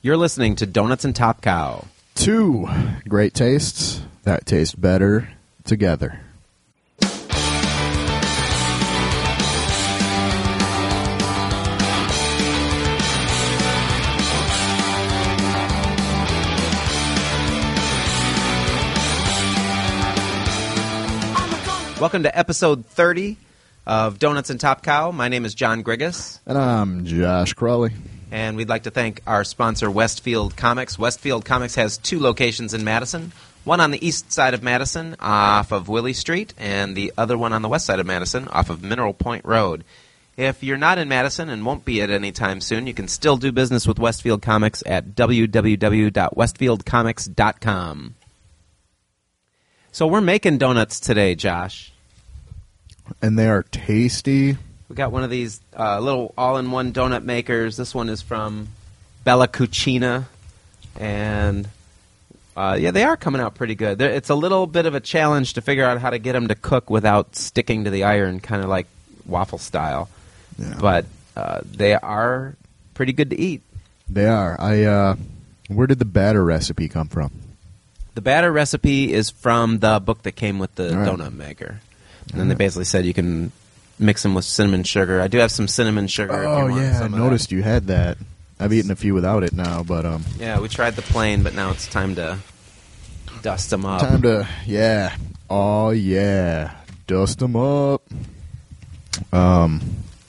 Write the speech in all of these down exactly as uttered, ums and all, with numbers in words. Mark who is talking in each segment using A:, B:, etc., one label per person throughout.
A: You're listening to Donuts and Top Cow.
B: Two great tastes that taste better together.
A: Welcome to episode thirty of Donuts and Top Cow. My name is John Grigas.
B: And I'm Josh Crawley.
A: And we'd like to thank our sponsor, Westfield Comics. Westfield Comics has two locations in Madison. One on the east side of Madison off of Willie Street, and the other one on the west side of Madison off of Mineral Point Road. If you're not in Madison and won't be at any time soon, you can still do business with Westfield Comics at w w w dot westfield comics dot com. So we're making donuts today, Josh.
B: And they are tasty.
A: We got one of these uh, little all-in-one donut makers. This one is from Bella Cucina. And, uh, yeah, they are coming out pretty good. They're, it's a little bit of a challenge to figure out how to get them to cook without sticking to the iron, kind of like waffle style. Yeah. But uh, they are pretty good to eat.
B: They are. I. Uh, where did the batter recipe come from?
A: The batter recipe is from the book that came with the right. donut maker. And then they basically said you can mix them with cinnamon sugar. I do have some cinnamon sugar.
B: Oh,
A: if you want
B: yeah,
A: some
B: I
A: of
B: noticed
A: that.
B: You had that. I've eaten a few without it now, but... um.
A: Yeah, we tried the plain, but now it's time to dust them up.
B: Time to, yeah. Oh, yeah. Dust them up. Um,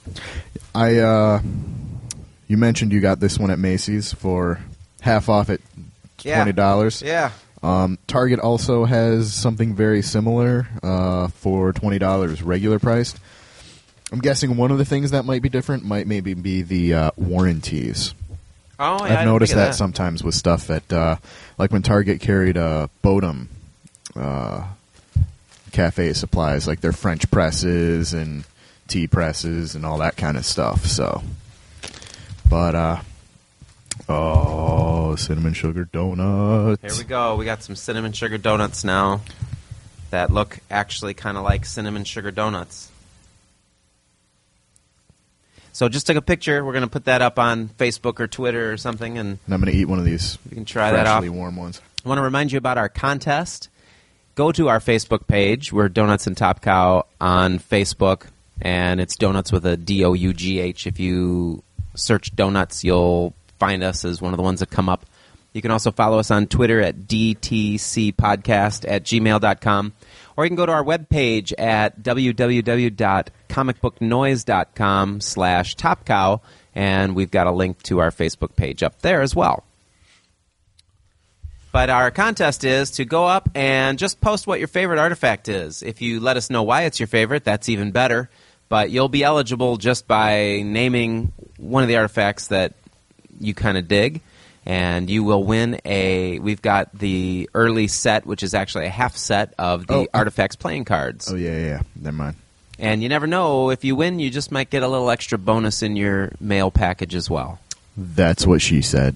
B: I, uh... You mentioned you got this one at Macy's for half off at twenty dollars.
A: Yeah. yeah.
B: Um, Target also has something very similar uh, for twenty dollars regular priced. I'm guessing one of the things that might be different might maybe be the uh, warranties.
A: Oh, yeah,
B: I've noticed that,
A: that
B: sometimes with stuff that, uh, like when Target carried uh, Bodum uh, cafe supplies, like their French presses and tea presses and all that kind of stuff. So, but uh, oh, cinnamon sugar donuts.
A: Here we go. We got some cinnamon sugar donuts now that look actually kind of like cinnamon sugar donuts. So just took a picture. We're going to put that up on Facebook or Twitter or something. And,
B: and I'm going to eat one of these
A: you can try that off.
B: Freshly warm ones.
A: I want to remind you about our contest. Go to our Facebook page. We're Donuts and Top Cow on Facebook. And it's donuts with a D O U G H. If you search donuts, you'll find us as one of the ones that come up. You can also follow us on Twitter at D T C podcast at gmail dot com. Or you can go to our webpage at w w w dot comic book noise dot com slash top cow, and we've got a link to our Facebook page up there as well. But our contest is to go up and just post what your favorite artifact is. If you let us know why it's your favorite, that's even better. But you'll be eligible just by naming one of the artifacts that you kind of dig, and you will win a... We've got the early set, which is actually a half set of the
B: oh,
A: Artifacts playing cards.
B: Oh, yeah, yeah, yeah. Never mind.
A: And you never know. If you win, you just might get a little extra bonus in your mail package as well.
B: That's what she said.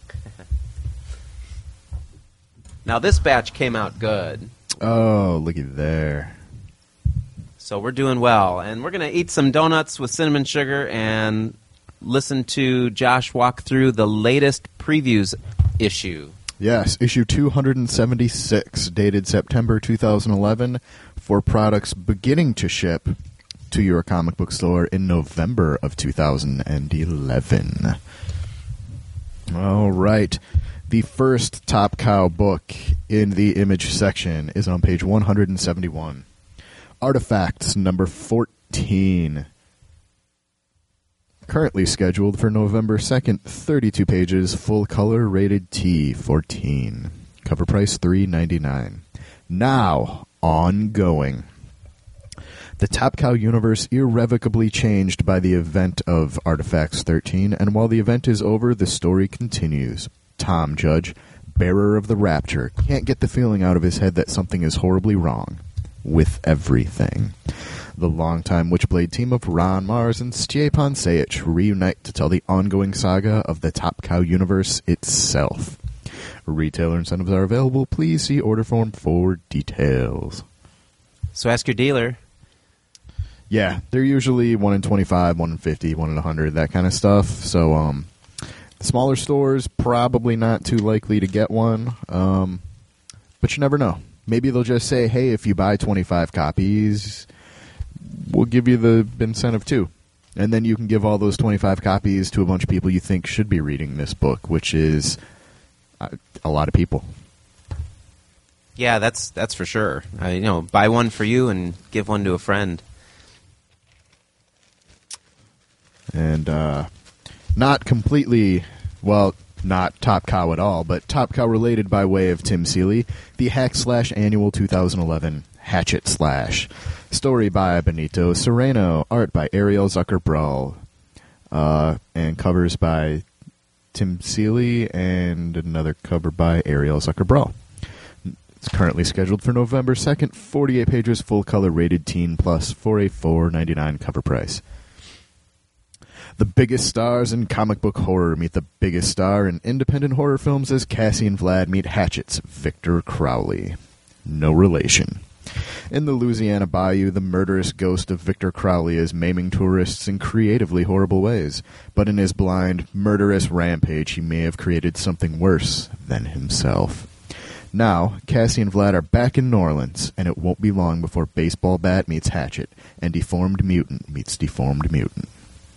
A: Now, this batch came out good.
B: Oh, looky there.
A: So we're doing well. And we're going to eat some donuts with cinnamon sugar and listen to Josh walk through the latest previews issue.
B: Yes, issue two seventy-six, dated September two thousand eleven, for products beginning to ship to your comic book store in November of two thousand eleven. All right. The first Top Cow book in the image section is on page one seventy-one. Artifacts number fourteen. Currently scheduled for November second, thirty-two pages, full color, rated T, fourteen. Cover price three ninety-nine. Now, ongoing. The Top Cow universe irrevocably changed by the event of Artifacts thirteen, and while the event is over, the story continues. Tom Judge, bearer of the Rapture, can't get the feeling out of his head that something is horribly wrong with everything. The longtime Witchblade team of Ron Mars and Stjepan Sejic reunite to tell the ongoing saga of the Top Cow universe itself. Retailer incentives are available. Please see order form for details.
A: So ask your dealer.
B: Yeah, they're usually one in twenty-five, one in fifty, one in one hundred, that kind of stuff. So um, Smaller stores, probably not too likely to get one, um, but you never know. Maybe they'll just say, hey, if you buy twenty-five copies, we'll give you the incentive too. And then you can give all those twenty-five copies to a bunch of people you think should be reading this book, which is uh, a lot of people.
A: Yeah, that's that's for sure. Uh, you know, buy one for you and give one to a friend.
B: And uh, not completely, well, not Top Cow at all, but Top Cow related by way of Tim Seeley, the Hack Slash Annual twenty eleven Hatchet Slash. Story by Benito Sereno, art by Ariel Zucker-Brull, uh, and covers by Tim Seeley and another cover by Ariel Zucker-Brull. It's currently scheduled for November second, forty-eight pages, full color, rated teen plus, for a four ninety-nine cover price. The biggest stars in comic book horror meet the biggest star in independent horror films as Cassie and Vlad meet Hatchet's Victor Crowley. No relation. In the Louisiana bayou, the murderous ghost of Victor Crowley is maiming tourists in creatively horrible ways, but in his blind, murderous rampage he may have created something worse than himself. Now, Cassie and Vlad are back in New Orleans, and it won't be long before baseball bat meets hatchet, and deformed mutant meets deformed mutant.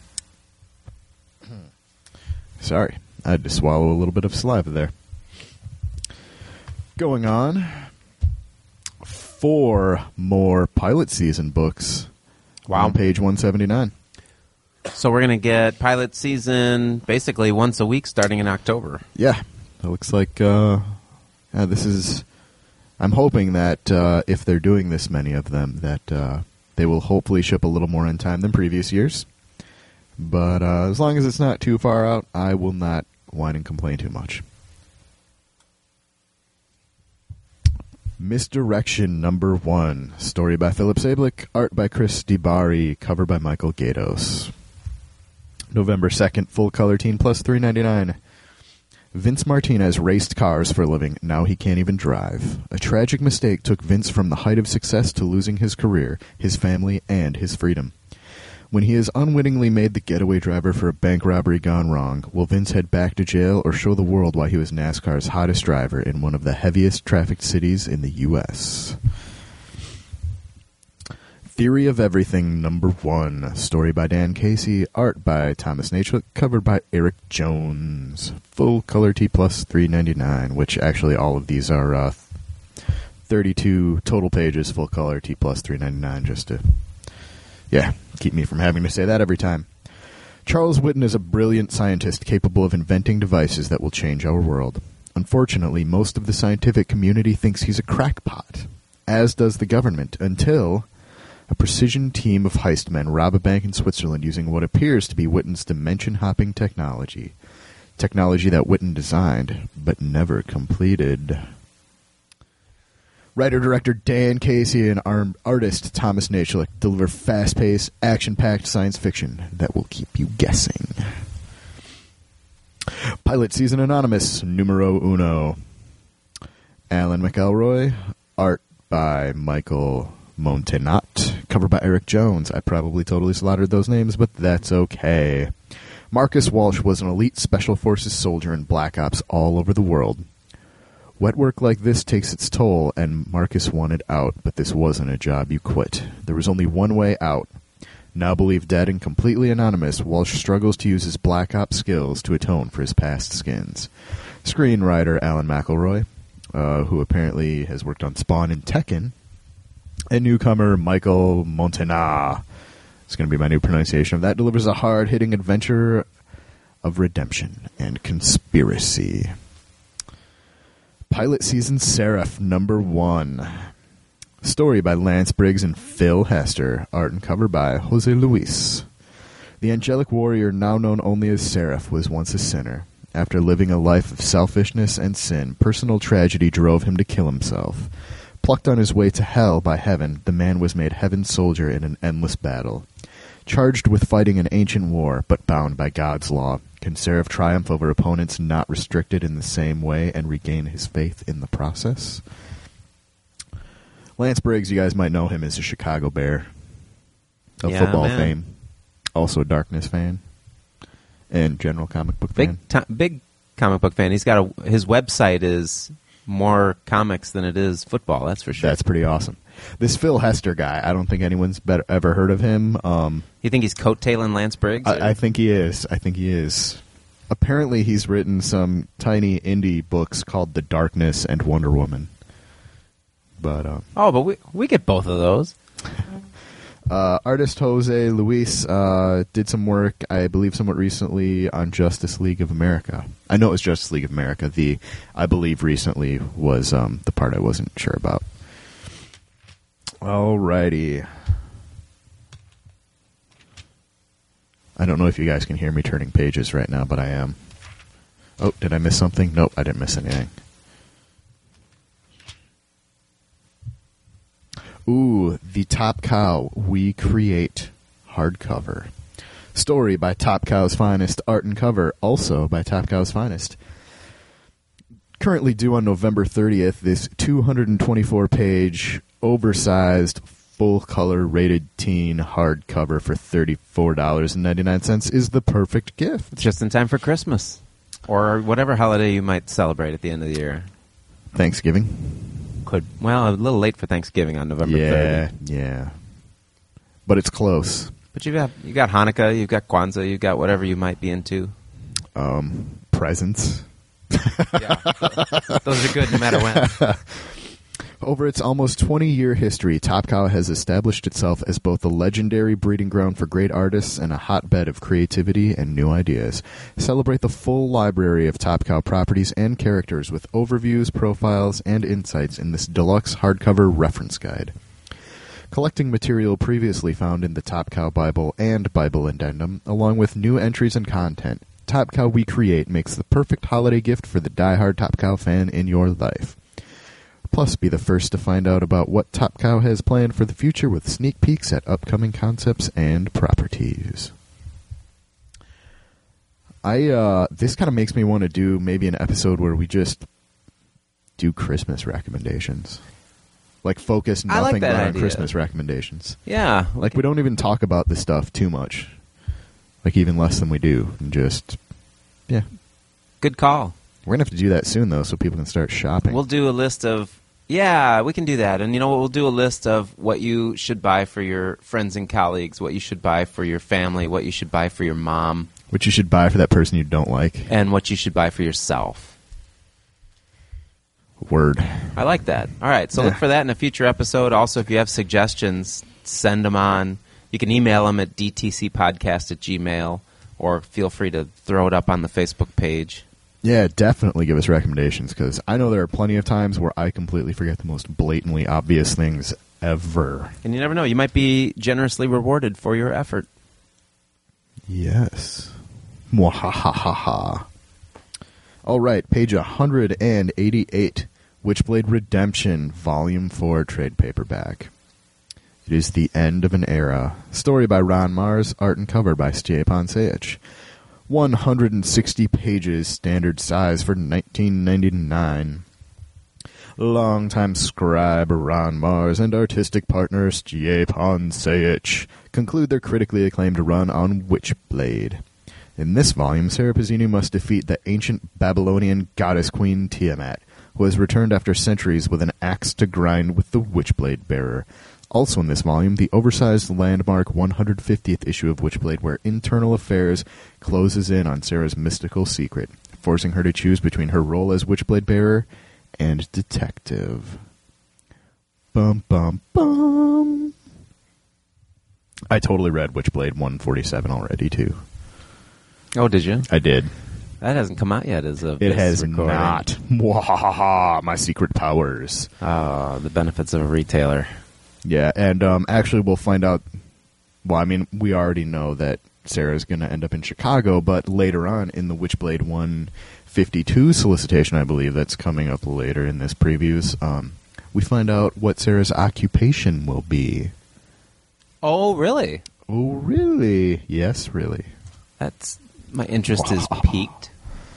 B: Sorry, I had to swallow a little bit of saliva there. Going on, four more pilot season books.
A: Wow.
B: On page one seventy-nine.
A: So we're going to get pilot season basically once a week starting in October.
B: Yeah, it looks like uh, yeah, this is... I'm hoping that uh, if they're doing this many of them, that uh, they will hopefully ship a little more in time than previous years. But uh, as long as it's not too far out, I will not whine and complain too much. Misdirection number one. Story by Philip Sablick. Art by Chris DiBari. Cover by Michael Gaydos. November second. Full color teen plus three ninety-nine. Vince Martinez raced cars for a living. Now he can't even drive. A tragic mistake took Vince from the height of success to losing his career, his family, and his freedom. When he has unwittingly made the getaway driver for a bank robbery gone wrong, will Vince head back to jail or show the world why he was NASCAR's hottest driver in one of the heaviest trafficked cities in the U S? Theory of Everything number one. Story by Dan Casey. Art by Thomas Nachlik. Covered by Eric Jones. Full color T plus three ninety-nine, which actually all of these are uh, thirty-two total pages, full color T plus three ninety-nine, just to... Yeah, keep me from having to say that every time. Charles Whitten is a brilliant scientist capable of inventing devices that will change our world. Unfortunately, most of the scientific community thinks he's a crackpot, as does the government, until a precision team of heist men rob a bank in Switzerland using what appears to be Whitten's dimension-hopping technology. Technology that Whitten designed, but never completed. Writer-director Dan Casey and arm- artist Thomas Nachlik deliver fast-paced, action-packed science fiction that will keep you guessing. Pilot Season Anonymous, numero uno. Alan McElroy, art by Michael Montenot, cover by Eric Jones. I probably totally slaughtered those names, but that's okay. Marcus Walsh was an elite Special Forces soldier in Black Ops all over the world. Wet work like this takes its toll, and Marcus wanted out, but this wasn't a job you quit. There was only one way out. Now believed dead and completely anonymous, Walsh struggles to use his Black Ops skills to atone for his past skins. Screenwriter Alan McElroy, uh, who apparently has worked on Spawn and Tekken, and newcomer Michael Montenot. It's going to be my new pronunciation of that. Delivers a hard-hitting adventure of redemption and conspiracy. Pilot Season Seraph number one. Story by Lance Briggs and Phil Hester. Art and cover by Jose Luis. The angelic warrior, now known only as Seraph, was once a sinner. After living a life of selfishness and sin, personal tragedy drove him to kill himself. Plucked on his way to hell by heaven, the man was made heaven's soldier in an endless battle. Charged with fighting an ancient war, but bound by God's law, can Seraph triumph over opponents not restricted in the same way and regain his faith in the process? Lance Briggs, you guys might know him as a Chicago Bear of
A: Yeah,
B: football
A: man.
B: fame. Also a Darkness fan. And general comic book
A: Big
B: fan.
A: ti big comic book fan. He's got a his website is more comics than it is football. That's for sure.
B: That's pretty awesome. This Phil Hester guy, I don't think anyone's better, ever heard of him. Um,
A: You think he's coattailing Lance Briggs?
B: I, I think he is. I think he is. Apparently, he's written some tiny indie books called The Darkness and Wonder Woman. But um,
A: oh, but we we get both of those.
B: uh, artist Jose Luis uh, did some work, I believe, somewhat recently on Justice League of America. I know it was Justice League of America. The I believe recently was um, the part I wasn't sure about. Alrighty. I don't know if you guys can hear me turning pages right now, but I am. Oh, did I miss something? Nope, I didn't miss anything. Ooh, The Top Cow We Create hardcover. Story by Top Cow's Finest, art and cover also by Top Cow's Finest. Currently due on November thirtieth, this two hundred twenty-four page, oversized, full-color rated teen hardcover for thirty-four dollars and ninety-nine cents is the perfect gift.
A: It's just in time for Christmas or whatever holiday you might celebrate at the end of the year.
B: Thanksgiving?
A: Could well a little late for Thanksgiving on November
B: Yeah,
A: thirtieth.
B: yeah. But it's close.
A: But you've got you got Hanukkah, you've got Kwanzaa, you've got whatever you might be into.
B: Um, presents.
A: Yeah, those are good no matter when.
B: Over its almost twenty-year history, Top Cow has established itself as both a legendary breeding ground for great artists and a hotbed of creativity and new ideas. Celebrate the full library of Top Cow properties and characters with overviews, profiles, and insights in this deluxe hardcover reference guide. Collecting material previously found in the Top Cow Bible and Bible Addendum, along with new entries and content, Top Cow We Create makes the perfect holiday gift for the diehard Top Cow fan in your life. Plus, be the first to find out about what Top Cow has planned for the future with sneak peeks at upcoming concepts and properties. I uh, this kind of makes me want to do maybe an episode where we just do Christmas recommendations. Like, focus
A: I like
B: nothing
A: that
B: but on
A: idea.
B: Christmas recommendations.
A: Yeah.
B: Like, we don't even talk about this stuff too much. Like, even less than we do. And just, yeah.
A: Good call.
B: We're going to have to do that soon, though, so people can start shopping.
A: We'll do a list of, yeah, we can do that. And you know what? We'll do a list of what you should buy for your friends and colleagues, what you should buy for your family, what you should buy for your mom.
B: What you should buy for that person you don't like.
A: And what you should buy for yourself.
B: Word.
A: I like that. All right, so
B: Yeah.
A: look for that in a future episode. Also, if you have suggestions, send them on. You can email them at d t c podcast at gmail, or feel free to throw it up on the Facebook page.
B: Yeah, definitely give us recommendations, because I know there are plenty of times where I completely forget the most blatantly obvious things ever.
A: And you never know, you might be generously rewarded for your effort.
B: Yes. Mwahahaha. All right, page one hundred eighty-eight, Witchblade Redemption, Volume four, trade paperback. It is the end of an era. Story by Ron Mars, art and cover by Stjepan Sejic. one hundred sixty pages, standard size for nineteen ninety-nine. Longtime scribe Ron Mars and artistic partner Stjepan Sejic conclude their critically acclaimed run on Witchblade. In this volume, Sarah Pezzini must defeat the ancient Babylonian goddess queen Tiamat, who has returned after centuries with an axe to grind with the Witchblade bearer. Also in this volume, the oversized landmark one hundred fiftieth issue of Witchblade, where internal affairs closes in on Sarah's mystical secret, forcing her to choose between her role as Witchblade bearer and detective. Bum, bum, bum. I totally read Witchblade one forty-seven already, too.
A: Oh, did you?
B: I did.
A: That hasn't come out yet as of
B: It
A: this
B: has
A: recording.
B: not. Mwahaha, my secret powers.
A: Oh, the benefits of a retailer.
B: Yeah, and um, actually we'll find out, well, I mean, we already know that Sarah's going to end up in Chicago, but later on in the Witchblade one fifty-two solicitation, I believe, that's coming up later in this previews, um, we find out what Sarah's occupation will be.
A: Oh, really?
B: Oh, really? Yes, really.
A: That's my interest is piqued.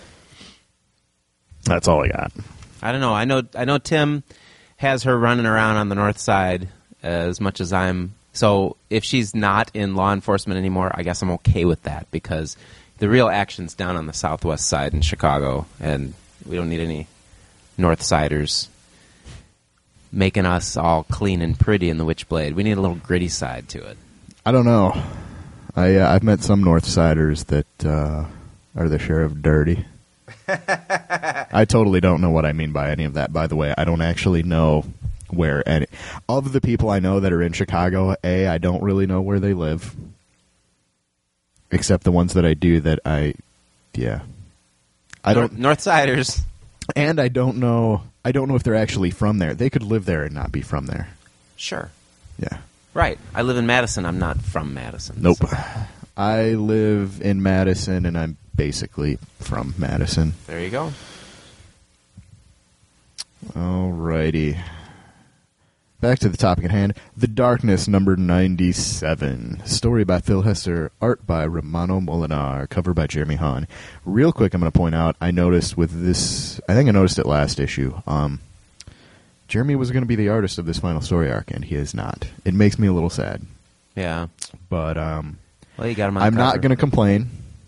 B: That's all I got.
A: I don't know. I know. I know. Tim has her running around on the north side as much as I'm. So if she's not in law enforcement anymore, I guess I'm okay with that, because the real action's down on the southwest side in Chicago, and we don't need any north siders making us all clean and pretty in the Witchblade. We need a little gritty side to it.
B: I don't know. I uh, I've met some north siders that uh, are their share of dirty. I totally don't know what I mean by any of that, by the way. I don't actually know where any of the people I know that are in Chicago. A, I don't really know where they live, except the ones that I do. That I, yeah, I
A: North,
B: don't
A: north siders,
B: and I don't know. I don't know if they're actually from there. They could live there and not be from there.
A: sure,
B: Yeah.
A: right. I live in Madison. I'm not from Madison.
B: Nope.
A: so-
B: I live in Madison, and I'm basically from Madison.
A: There you go.
B: Alrighty. Back to the topic at hand. The Darkness, number ninety-seven. Story by Phil Hester. Art by Romano Molinar. Cover by Jeremy Hahn. Real quick, I'm going to point out, I noticed with this, I think I noticed it last issue, um, Jeremy was going to be the artist of this final story arc, and he is not. It makes me a little sad.
A: Yeah.
B: But, um...
A: Well, you got him on
B: I'm
A: the
B: not
A: cover.
B: going to complain.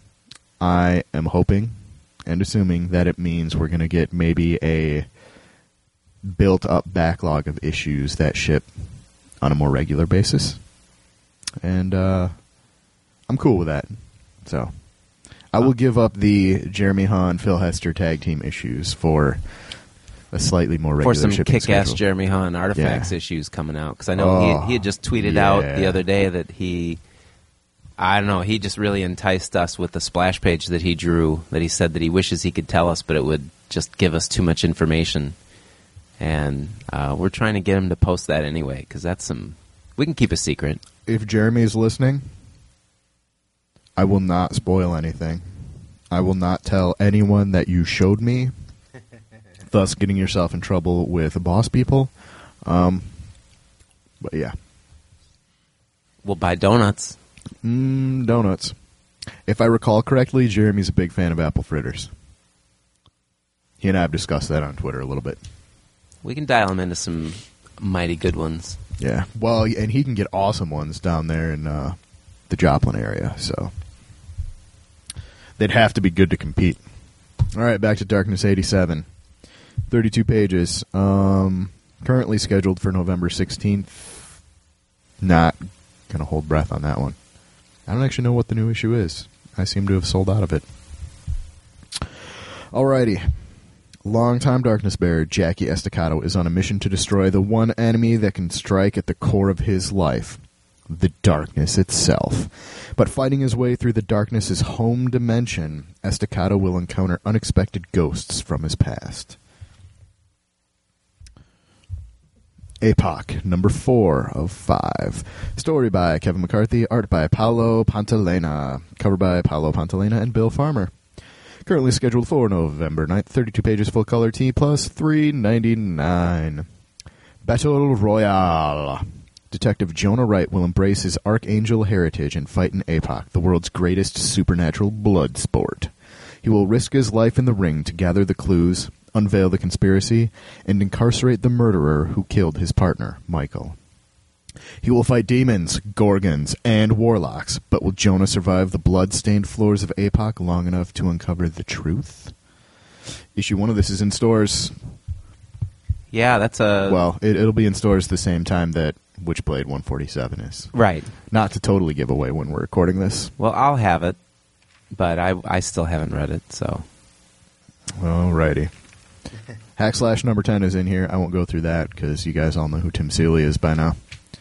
B: I am hoping and assuming that it means we're going to get maybe a built-up backlog of issues that ship on a more regular basis. And uh, I'm cool with that. So I will give up the Jeremy Hahn, Phil Hester tag team issues for a slightly more regular
A: For some
B: shipping
A: kick-ass
B: schedule.
A: Jeremy Hahn Artifacts
B: Yeah.
A: issues coming out. Because I know
B: Oh,
A: he, he had just tweeted out the
B: yeah.
A: other day that he... I don't know. He just really enticed us with the splash page that he drew, that he said that he wishes he could tell us, but it would just give us too much information. And uh, we're trying to get him to post that anyway, because that's some... We can keep a secret.
B: If Jeremy is listening, I will not spoil anything. I will not tell anyone that you showed me, thus getting yourself in trouble with boss people. Um, but yeah.
A: We'll buy donuts.
B: Mm, donuts. If I recall correctly, Jeremy's a big fan of apple fritters. He and I have discussed that on Twitter a little bit.
A: We can dial him into some mighty good ones.
B: Yeah. Well, and he can get awesome ones down there in uh, the Joplin area, so they'd have to be good to compete. All right, back to Darkness eighty-seven. thirty-two pages. Um, currently scheduled for November sixteenth. Not going to hold breath on that one. I don't actually know what the new issue is. I seem to have sold out of it. Alrighty. Longtime Darkness bearer Jackie Estacado is on a mission to destroy the one enemy that can strike at the core of his life, the darkness itself. But fighting his way through the darkness's home dimension, Estacado will encounter unexpected ghosts from his past. A P O C, number four of five. Story by Kevin McCarthy, art by Paolo Pantalena, cover by Paolo Pantalena and Bill Farmer. Currently scheduled for November ninth, thirty-two pages, full color T plus three ninety-nine. Battle Royale. Detective Jonah Wright will embrace his Archangel heritage and fight in A P O C, the world's greatest supernatural blood sport. He will risk his life in the ring to gather the clues, unveil the conspiracy, and incarcerate the murderer who killed his partner, Michael. He will fight demons, gorgons, and warlocks, but will Jonah survive the blood-stained floors of A P O C long enough to uncover the truth? Issue one of this is in stores.
A: Yeah, that's a...
B: Well, it, it'll be in stores the same time that Witchblade one forty-seven is.
A: Right.
B: Not to totally give away when we're recording this.
A: Well, I'll have it, but I, I still haven't read it, so...
B: Alrighty. Hack Slash number ten is in here. I won't go through that because you guys all know who Tim Seeley is by now.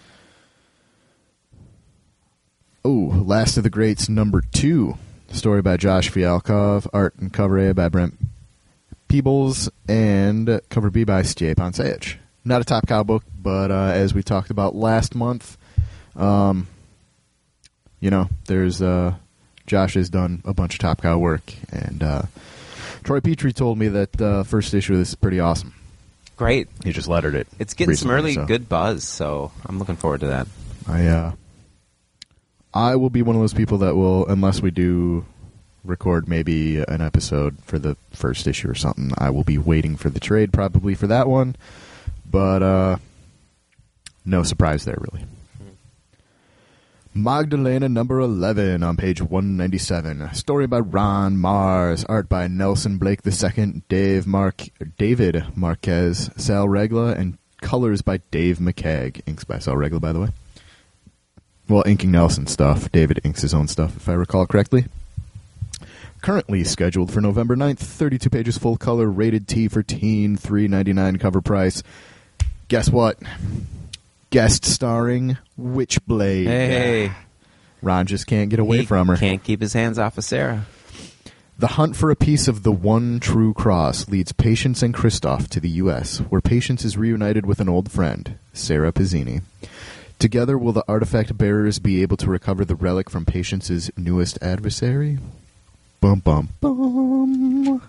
B: Oh, Last of the Greats number two. Story by Josh Fialkov. Art and cover A by Brent Peebles. And cover B by Stjepan Sajic. Not a Top Cow book, but uh, as we talked about last month, um, you know, there's uh, Josh has done a bunch of Top Cow work, and uh, Troy Petrie told me that the uh, first issue of this is pretty awesome.
A: Great.
B: He just lettered it.
A: It's getting some
B: recently,
A: early
B: so.
A: good buzz, so I'm looking forward to that.
B: I uh, I will be one of those people that will, unless we do record maybe an episode for the first issue or something, I will be waiting for the trade probably for that one. But uh, no surprise there, really. Magdalena number eleven on page one ninety-seven. Story by Ron Mars. Art by Nelson Blake the Second, Dave Mark, David Marquez, Sal Regla, and colors by Dave McCagg. Inks by Sal Regla, by the way. Well, inking Nelson stuff. David inks his own stuff, if I recall correctly. Currently scheduled for November ninth. thirty-two pages, full color, rated T for teen, three ninety-nine cover price. Guess what? Guest starring Witchblade.
A: Hey.
B: Ron just can't get away
A: he
B: from her.
A: Can't keep his hands off of Sarah.
B: The hunt for a piece of the one true cross leads Patience and Kristoff to the U S, where Patience is reunited with an old friend, Sarah Pizzini. Together, will the artifact bearers be able to recover the relic from Patience's newest adversary? Bum, bum, bum.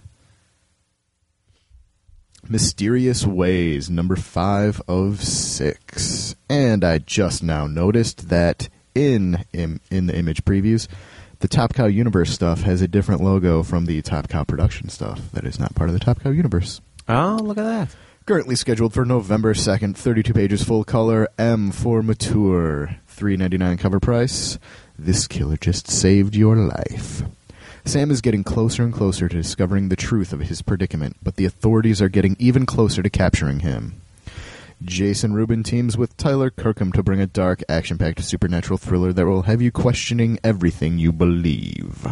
B: Mysterious Ways, number five of six. And I just now noticed that in, in in the image previews, the Top Cow Universe stuff has a different logo from the Top Cow production stuff that is not part of the Top Cow Universe.
A: Oh, look at that.
B: Currently scheduled for November second, thirty-two pages, full color, M for mature, three ninety-nine cover price. This killer just saved your life. Sam is getting closer and closer to discovering the truth of his predicament, but the authorities are getting even closer to capturing him. Jason Rubin teams with Tyler Kirkham to bring a dark, action-packed supernatural thriller that will have you questioning everything you believe.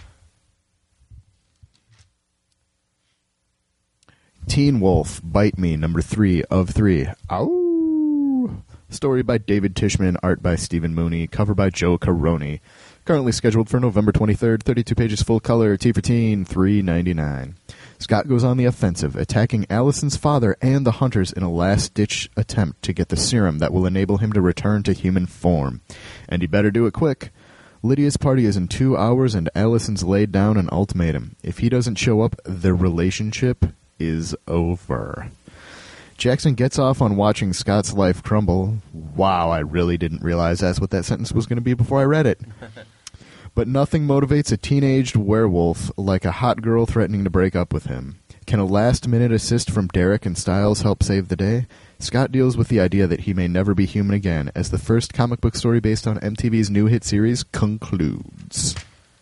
B: Teen Wolf, Bite Me, number three of three. Ow! Story by David Tishman, art by Stephen Mooney, cover by Joe Caroni. Currently scheduled for November twenty-third, thirty-two pages, full color, T for teen, three ninety-nine. Scott goes on the offensive, attacking Allison's father and the hunters in a last-ditch attempt to get the serum that will enable him to return to human form. And he better do it quick. Lydia's party is in two hours, and Allison's laid down an ultimatum. If he doesn't show up, their relationship is over. Jackson gets off on watching Scott's life crumble. Wow, I really didn't realize that's what that sentence was going to be before I read it. But nothing motivates a teenaged werewolf like a hot girl threatening to break up with him. Can a last-minute assist from Derek and Styles help save the day? Scott deals with the idea that he may never be human again as the first comic book story based on M T V's new hit series concludes.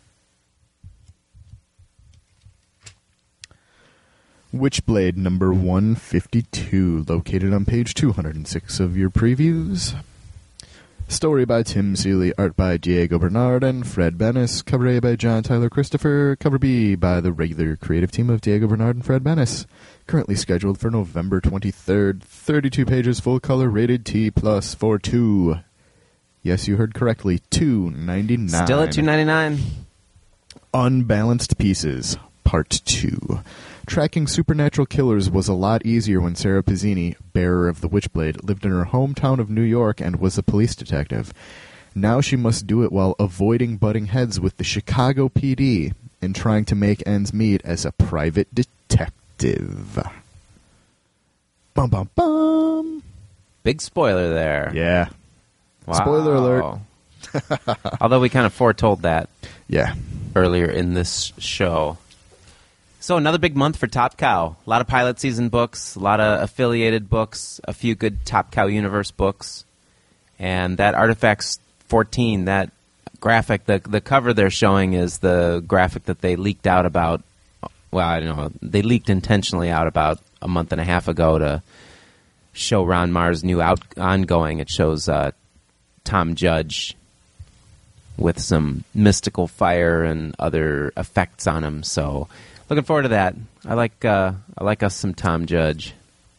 B: Witchblade number one fifty-two, located on page two hundred six of your previews. Story by Tim Seeley, art by Diego Bernard and Fred Bennis, cover A by John Tyler Christopher, cover B by the regular creative team of Diego Bernard and Fred Bennis. Currently scheduled for November twenty-third, thirty-two pages, full color, rated T plus for two. Yes, you heard correctly, two ninety-nine.
A: Still at two ninety-nine.
B: Unbalanced Pieces, part two. Tracking supernatural killers was a lot easier when Sarah Pizzini, bearer of the Witchblade, lived in her hometown of New York and was a police detective. Now she must do it while avoiding butting heads with the Chicago P D and trying to make ends meet as a private detective. Bum, bum, bum.
A: Big spoiler there.
B: Yeah.
A: Wow.
B: Spoiler alert.
A: Although we kind of foretold that
B: Yeah.
A: earlier in this show. So another big month for Top Cow. A lot of pilot season books, a lot of affiliated books, a few good Top Cow Universe books. And that Artifacts fourteen, that graphic, the the cover they're showing is the graphic that they leaked out about, well, I don't know, they leaked intentionally out about a month and a half ago to show Ron Mars' new out, ongoing. It shows uh, Tom Judge with some mystical fire and other effects on him, so... Looking forward to that. I like uh, I like us some Tom Judge.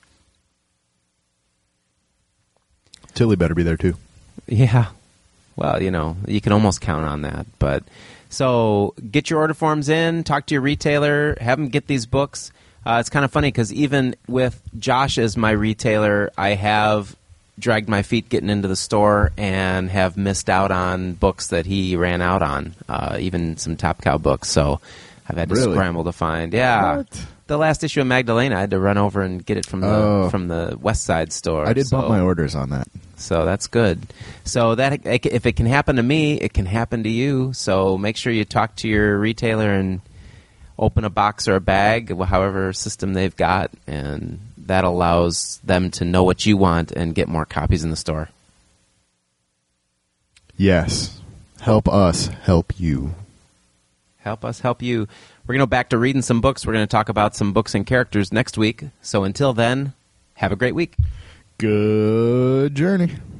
B: Tilly better be there too.
A: Yeah. Well, you know, you can almost count on that. But so get your order forms in, talk to your retailer, have them get these books. Uh, it's kind of funny because even with Josh as my retailer, I have dragged my feet getting into the store and have missed out on books that he ran out on, uh, even some Top Cow books. So I've had to
B: Really?
A: scramble to find. Yeah.
B: What?
A: The last issue of Magdalena, I had to run over and get it from the
B: Oh.
A: from the West Side store.
B: I did
A: so,
B: bump my orders on that.
A: So that's good. So that if it can happen to me, it can happen to you. So make sure you talk to your retailer and open a box or a bag, however system they've got, and that allows them to know what you want and get more copies in the store.
B: Yes. Help us help you.
A: Help us help you. We're going to go back to reading some books. We're going to talk about some books and characters next week. So until then, have a great week.
B: Good journey.